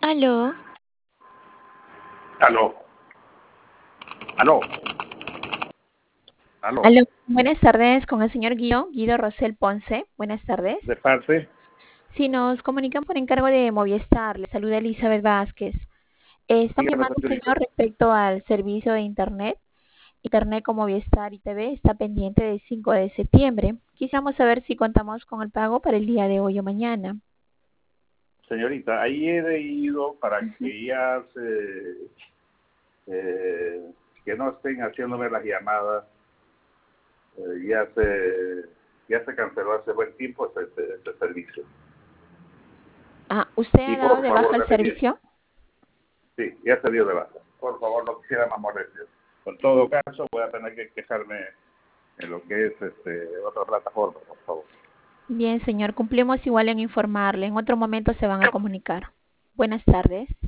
Aló, Aló, aló, aló. aló, buenas tardes con el señor Guido Rosel Ponce. Buenas tardes. De parte, Si nos comunican por encargo de Movistar, le saluda Elizabeth Vázquez. Estamos dígame, llamando, señorita. señor, respecto al servicio de Internet. Internet con Movistar y TV está pendiente del 5 de septiembre. Quisiéramos saber si contamos con el pago para el día de hoy o mañana. Señorita, ahí he leído para Ujú. que ya que no estén haciéndome las llamadas, eh, ya se, ya se canceló hace buen tiempo este servicio. Ah, ¿usted ha Y dado por de baja favor, el le pedí, servicio? sí, ya se dio de baja. Por favor, no quisiera más molestias. En todo caso, voy a tener que quejarme en lo que es otra plataforma, por favor. Bien, señor, cumplimos igual en informarle. En otro momento se van a comunicar. Buenas tardes.